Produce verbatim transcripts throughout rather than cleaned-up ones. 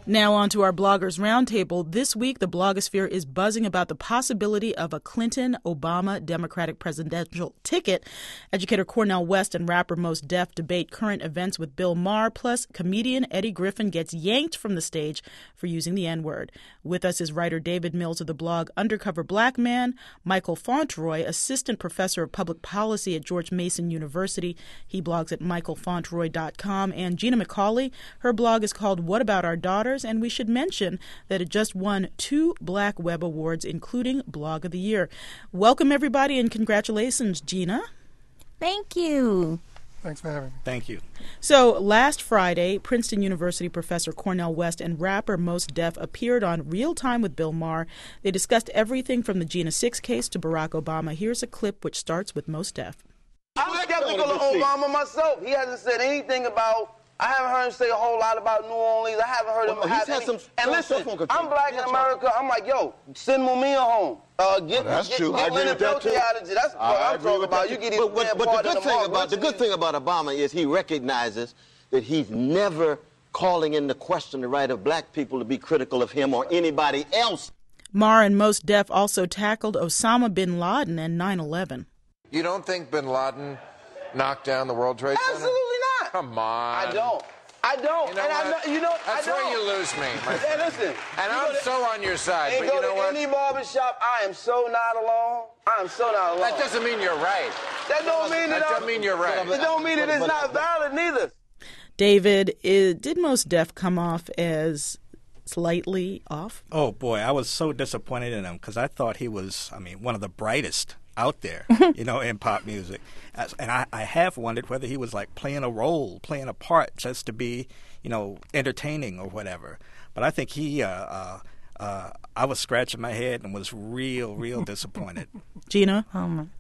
Now on to our Bloggers Roundtable. This week, the blogosphere is buzzing about the possibility of a Clinton-Obama Democratic presidential ticket. Educator Cornel West and rapper Mos Def debate current events with Bill Maher, plus comedian Eddie Griffin gets yanked from the stage for using the N-word. With us is writer David Mills of the blog Undercover Black Man, Michael Fauntroy, assistant professor of public policy at George Mason University. He blogs at michael fauntroy dot com, and Gina McCauley. Her blog is called What About Our Daughters? And we should mention that it just won two Black Web Awards, including Blog of the Year. Welcome, everybody, and congratulations, Gina. Thank you. Thanks for having me. Thank you. So last Friday, Princeton University professor Cornel West and rapper Mos Def appeared on Real Time with Bill Maher. They discussed everything from the Gina Six case to Barack Obama. Here's a clip which starts with Mos Def. I'm skeptical of Obama myself. He hasn't said anything about, I haven't heard him say a whole lot about New Orleans. I haven't heard well, him have any, some, and listen, I'm black in America. I'm like, yo, send Mumia home. Uh, get, well, that's get, true. get I agree with that too. That's what I I'm talking about. You get but, but, but the good thing about the good thing about Obama is he recognizes that he's never calling into question the right of black people to be critical of him or anybody else. Maher and Mos Def also tackled Osama bin Laden and nine eleven. You don't think bin Laden knocked down the World Trade Center? Absolutely not. Come on. I don't. I don't. You know and what? I know, you know, That's I don't. where you lose me. Hey, listen. And I'm to, so on your side, and but you go know to what? any barber shop, I am so not alone. I am so not alone. That doesn't mean you're right. That don't mean that, that I'm, don't mean you're right. It don't mean that it's not valid neither. David, is, did Mos Def come off as slightly off? Oh, boy, I was so disappointed in him because I thought he was, I mean, one of the brightest out there, you know, in pop music. As, and I, I have wondered whether he was like playing a role, playing a part just to be, you know, entertaining or whatever. But I think he, uh, uh, uh, I was scratching my head and was real, real disappointed. Gina? Um,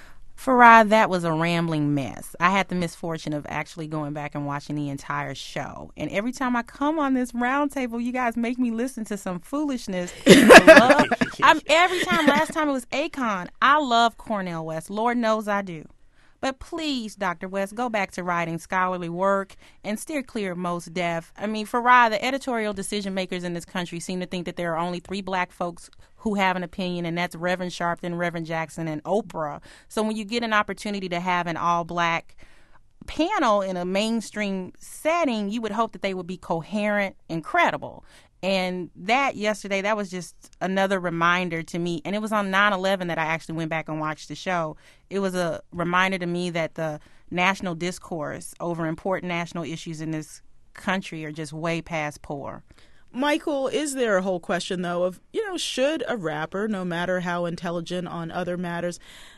Farad, that was a rambling mess. I had the misfortune of actually going back and watching the entire show. And every time I come on this roundtable, you guys make me listen to some foolishness. I love, I'm, every time, last time it was Akon. I love Cornel West. Lord knows I do. But please, Doctor West, go back to writing scholarly work and steer clear of Mos Def. I mean, Farad, the editorial decision makers in this country seem to think that there are only three black folks who have an opinion, and that's Reverend Sharpton, Reverend Jackson, and Oprah. So when you get an opportunity to have an all-black panel in a mainstream setting, you would hope that they would be coherent and credible. And that yesterday, that was just another reminder to me. And it was on nine eleven that I actually went back and watched the show. It was a reminder to me that the national discourse over important national issues in this country are just way past poor. Michael, is there a whole question, though, of, you know, should a rapper, no matter how intelligent on other matters,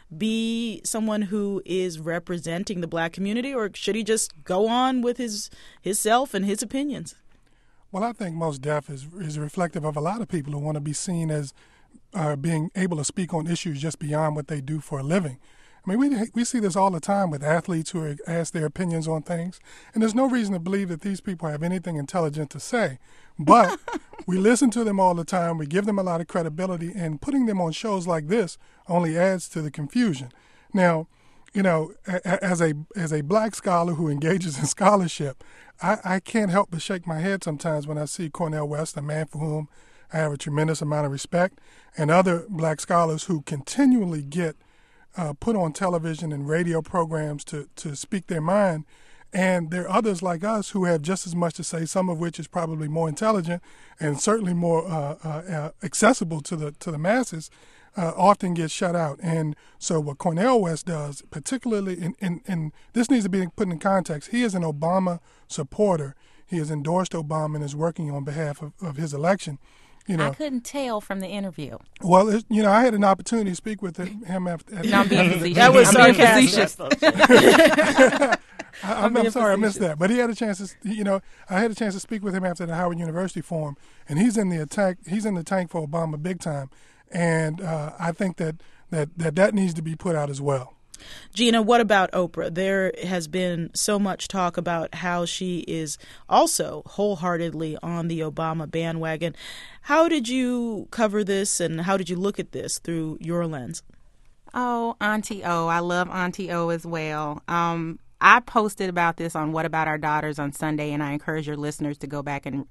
be someone who is representing the black community, or should he just go on with his his self and his opinions? Well, I think Mos Def is is reflective of a lot of people who want to be seen as uh, being able to speak on issues just beyond what they do for a living. I mean, we we see this all the time with athletes who are asked their opinions on things, and there's no reason to believe that these people have anything intelligent to say. But we listen to them all the time, we give them a lot of credibility, and putting them on shows like this only adds to the confusion. Now, you know, as a as a black scholar who engages in scholarship, I, I can't help but shake my head sometimes when I see Cornel West, a man for whom I have a tremendous amount of respect, and other black scholars who continually get uh, put on television and radio programs to, to speak their mind. And there are others like us who have just as much to say, some of which is probably more intelligent and certainly more uh, uh, accessible to the to the masses, uh, often get shut out. And so what Cornel West does, particularly, in, in, in this needs to be put in context, he is an Obama supporter. He has endorsed Obama and is working on behalf of, of his election. You know, I couldn't tell from the interview. Well, it, you know, I had an opportunity to speak with him after. No, I'm being facetious. That was I'm being sarcastic. facetious. I, I'm, I'm sorry, I missed that. But he had a chance to, you know, I had a chance to speak with him after the Howard University forum, and he's in the attack. He's in the tank for Obama big time, and uh, I think that, that that that needs to be put out as well. Gina, what about Oprah? There has been so much talk about how she is also wholeheartedly on the Obama bandwagon. How did you cover this, and how did you look at this through your lens? Oh, Auntie O. I love Auntie O as well. Um, I posted about this on What About Our Daughters on Sunday, and I encourage your listeners to go back and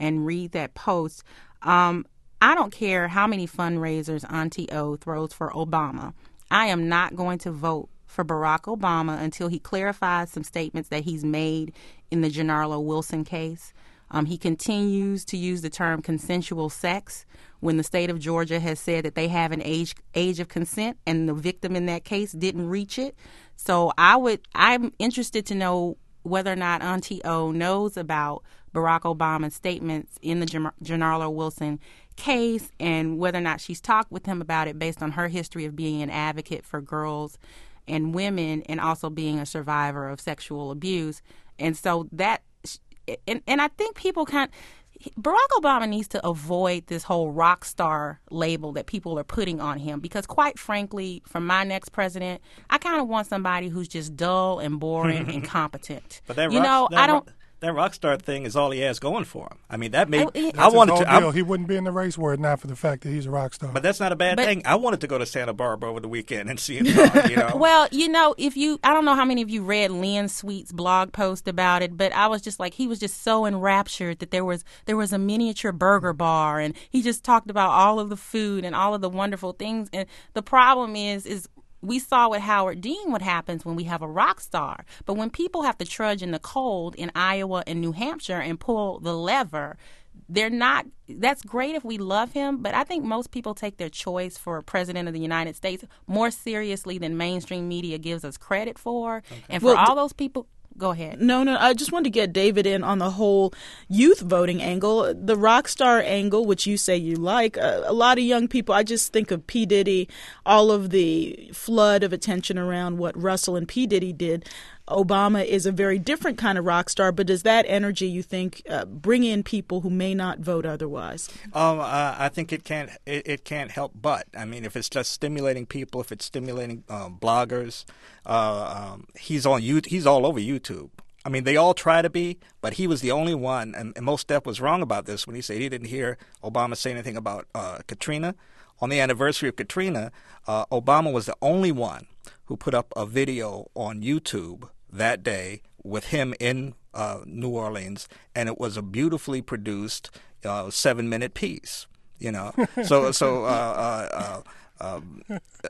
and read that post. Um, I don't care how many fundraisers Auntie O throws for Obama. I am not going to vote for Barack Obama until he clarifies some statements that he's made in the Giancarlo Wilson case. Um, he continues to use the term consensual sex when the state of Georgia has said that they have an age age of consent and the victim in that case didn't reach it. So I would, I'm interested to know whether or not Auntie O knows about Barack Obama's statements in the Giancarlo Wilson case and whether or not she's talked with him about it based on her history of being an advocate for girls and women and also being a survivor of sexual abuse. And so that, and, and I think people kind of, Barack Obama needs to avoid this whole rock star label that people are putting on him because, quite frankly, from my next president, I kind of want somebody who's just dull and boring and incompetent. But that you rock, know, that I don't. Rock, that rock star thing is all he has going for him. I mean, that made I, I wanted his to. whole deal. I, He wouldn't be in the race were it not for the fact that he's a rock star. But that's not a bad But- thing. I wanted to go to Santa Barbara over the weekend and see him. talk, you know. Well, you know, if you, I don't know how many of you read Lynn Sweet's blog post about it, but I was just like, he was just so enraptured that there was there was a miniature burger bar, and he just talked about all of the food and all of the wonderful things. And the problem is, is we saw with Howard Dean what happens when we have a rock star. But when people have to trudge in the cold in Iowa and New Hampshire and pull the lever, they're not, that's great if we love him, but I think most people take their choice for president of the United States more seriously than mainstream media gives us credit for. Okay. And for Well, all those people, go ahead. No, no, I just wanted to get David in on the whole youth voting angle. The rock star angle, which you say you like, uh, a lot of young people, I just think of P. Diddy, all of the flood of attention around what Russell and P. Diddy did. Obama is a very different kind of rock star, but does that energy, you think, uh, bring in people who may not vote otherwise? Um, uh, I think it can't. It, it can't help but. I mean, if it's just stimulating people, if it's stimulating um, bloggers, uh, um, he's on you. He's all over YouTube. I mean, they all try to be, but he was the only one. And, and Mos Def was wrong about this when he said he didn't hear Obama say anything about uh, Katrina. On the anniversary of Katrina, uh, Obama was the only one who put up a video on YouTube that day with him in uh, New Orleans, and it was a beautifully produced uh, seven-minute piece. You know, so so uh, uh, uh, um,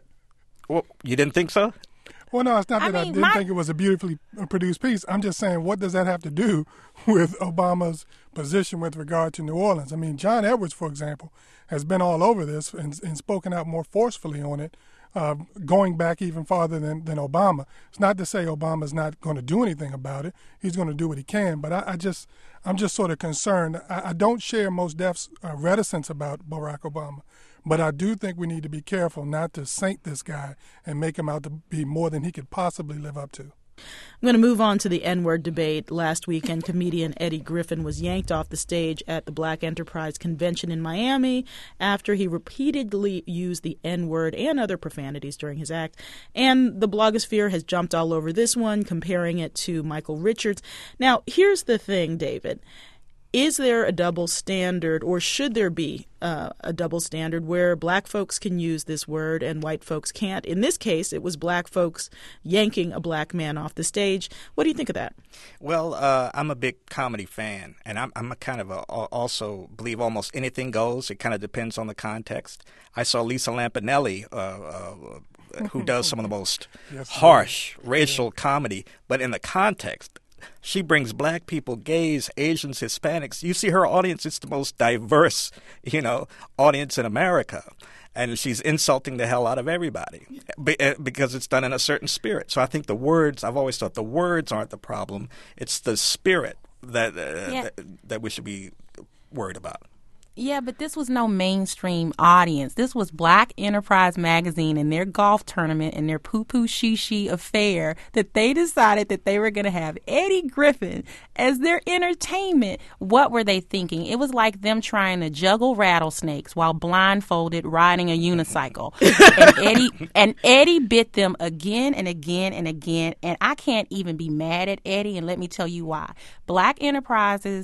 well, you didn't think so? Well, no, it's not I that I, mean, didn't my- think it was a beautifully produced piece. I'm just saying, what does that have to do with Obama's position with regard to New Orleans? I mean, John Edwards, for example, has been all over this and, and spoken out more forcefully on it, uh, going back even farther than, than Obama. It's not to say Obama's not going to do anything about it. He's going to do what he can. But I, I just, I'm just sort of concerned. I, I don't share Mos Def's uh, reticence about Barack Obama. But I do think we need to be careful not to saint this guy and make him out to be more than he could possibly live up to. I'm going to move on to the N-word debate. Last weekend, comedian Eddie Griffin was yanked off the stage at the Black Enterprise Convention in Miami after he repeatedly used the N-word and other profanities during his act. And the blogosphere has jumped all over this one, comparing it to Michael Richards. Now, here's the thing, David. Is there a double standard, or should there be uh, a double standard where black folks can use this word and white folks can't? In this case, it was black folks yanking a black man off the stage. What do you think of that? Well, uh, I'm a big comedy fan, and I'm, I'm a kind of a, also believe almost anything goes. It kind of depends on the context. I saw Lisa Lampanelli, uh, uh, who does some of the most Yes, harsh racial yeah. comedy, but in the context, she brings black people, gays, Asians, Hispanics. You see her audience, it's the most diverse, you know, audience in America. And she's insulting the hell out of everybody because it's done in a certain spirit. So I think the words, I've always thought the words aren't the problem. It's the spirit that uh, yeah. that, that we should be worried about. Yeah, but this was no mainstream audience. This was Black Enterprise Magazine and their golf tournament and their poo-poo shishi affair that they decided that they were going to have Eddie Griffin as their entertainment. What were they thinking? It was like them trying to juggle rattlesnakes while blindfolded riding a unicycle. and Eddie and Eddie bit them again and again and again. And I can't even be mad at Eddie, and let me tell you why. Black Enterprises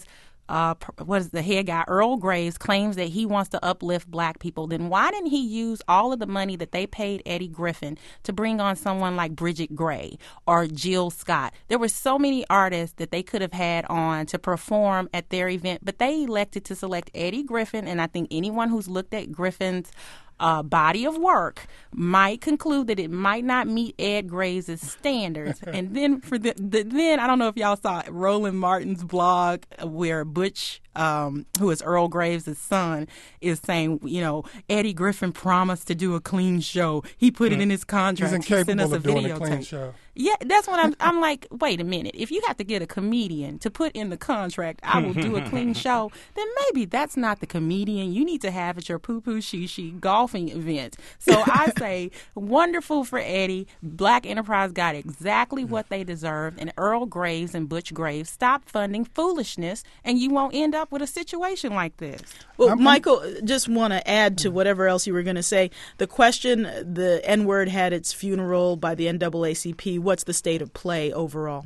uh, what is the head guy, Earl Graves, claims that he wants to uplift black people, then why didn't he use all of the money that they paid Eddie Griffin to bring on someone like Bridget Gray or Jill Scott? There were so many artists that they could have had on to perform at their event, but they elected to select Eddie Griffin, and I think anyone who's looked at Griffin's Uh, body of work might conclude that it might not meet Ed Graves' standards. And then for the, the then I don't know if y'all saw Roland Martin's blog where Butch, um, who is Earl Graves' son, is saying, you know, Eddie Griffin promised to do a clean show. He put it in his contract. He's incapable he sent us of a doing a clean videotape. show. Yeah, that's what I'm. I'm like, wait a minute. If you have to get a comedian to put in the contract, I will do a clean show. Then maybe that's not the comedian you need to have at your poo poo she she golfing event. So I say, wonderful for Eddie. Black Enterprise got exactly what they deserved, and Earl Graves and Butch Graves stop funding foolishness, and you won't end up with a situation like this. Well, I'm, Michael, just want to add to whatever else you were going to say. The question, the N-word had its funeral by the N double A C P. What's the state of play overall?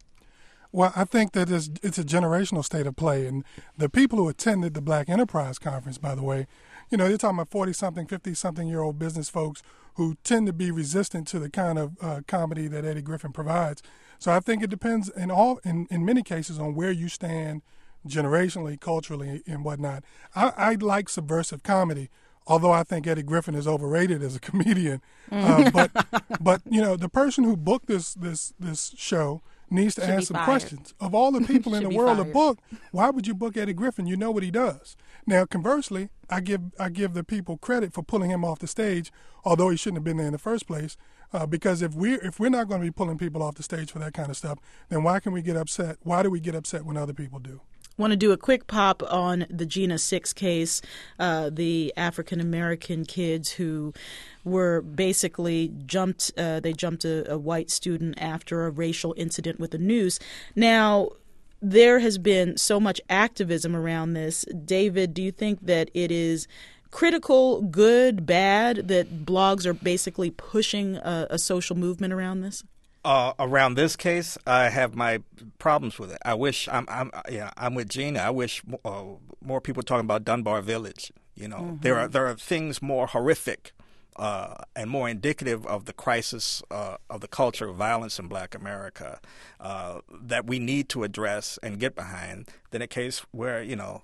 Well, I think that it's, it's a generational state of play. And the people who attended the Black Enterprise Conference, by the way, you know, they're talking about forty-something, fifty-something-year-old business folks who tend to be resistant to the kind of uh, comedy that Eddie Griffin provides. So I think it depends in all, in, in many cases, on where you stand generationally, culturally, and whatnot. I, I like subversive comedy, although I think Eddie Griffin is overrated as a comedian. Uh, but, but you know, the person who booked this this this show needs to Should ask some fired. questions. Of all the people in Should the be world to fired. book, why would you book Eddie Griffin? You know what he does. Now, conversely, I give I give the people credit for pulling him off the stage, although he shouldn't have been there in the first place. Uh, because if we if we're not going to be pulling people off the stage for that kind of stuff, then why can we get upset? Why do we get upset when other people do? Want to do a quick pop on the Gina Six case, uh, the African-American kids who were basically jumped, uh, they jumped a, a white student after a racial incident with the noose. Now, there has been so much activism around this. David, do you think that it is critical, good, bad, that blogs are basically pushing a, a social movement around this? Uh, around this case, I have my problems with it. I wish I'm, I'm, yeah, I'm with Gina. I wish uh, more people talking about Dunbar Village. You know, mm-hmm. there are there are things more horrific uh, and more indicative of the crisis uh, of the culture of violence in Black America uh, that we need to address and get behind than a case where, you know,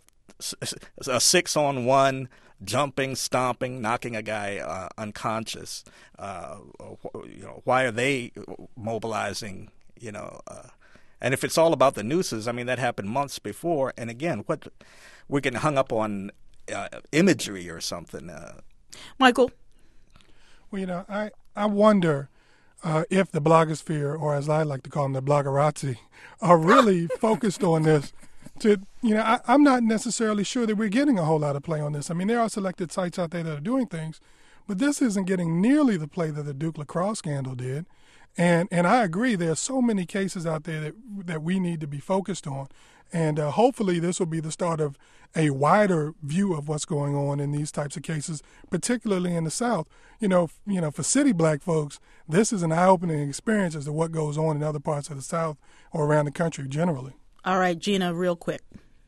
a six on one, jumping, stomping, knocking a guy uh, unconscious. Uh, you know, why are they mobilizing? You know, uh, and if it's all about the nooses, I mean, that happened months before. And again, what we're getting hung up on uh, imagery or something. Uh, Michael, well, you know, I I wonder uh, if the blogosphere, or as I like to call them, the bloggerazzi, are really focused on this. To, you know, I, I'm not necessarily sure that we're getting a whole lot of play on this. I mean, there are selected sites out there that are doing things, but this isn't getting nearly the play that the Duke Lacrosse scandal did. And and I agree, there are so many cases out there that that we need to be focused on. And uh, hopefully this will be the start of a wider view of what's going on in these types of cases, particularly in the South. You know, f- you know, for city Black folks, this is an eye-opening experience as to what goes on in other parts of the South or around the country generally. All right, Gina, real quick.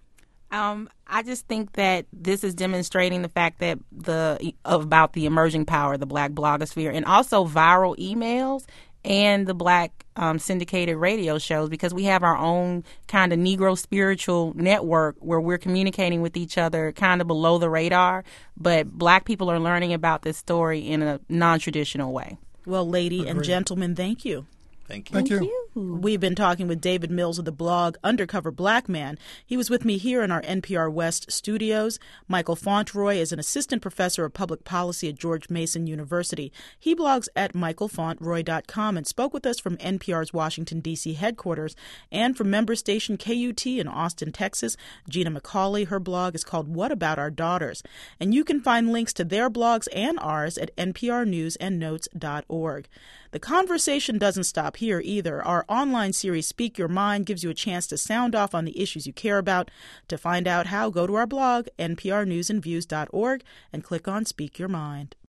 Um, I just think that this is demonstrating the fact that the about the emerging power of the Black blogosphere, and also viral emails and the Black um, syndicated radio shows, because we have our own kind of Negro spiritual network where we're communicating with each other kind of below the radar, but Black people are learning about this story in a non-traditional way. Well, lady Agreed. and gentlemen, thank you. Thank you. Thank you. We've been talking with David Mills of the blog Undercover Black Man. He was with me here in our N P R West studios. Michael Fauntleroy is an assistant professor of public policy at George Mason University. He blogs at michael fauntleroy dot com and spoke with us from N P R's Washington, D C headquarters, and from member station K U T in Austin, Texas. Gina McCauley, her blog is called What About Our Daughters? And you can find links to their blogs and ours at n p r news and notes dot org. The conversation doesn't stop here either. Our online series, Speak Your Mind, gives you a chance to sound off on the issues you care about. To find out how, go to our blog, n p r news and views dot org, and click on Speak Your Mind.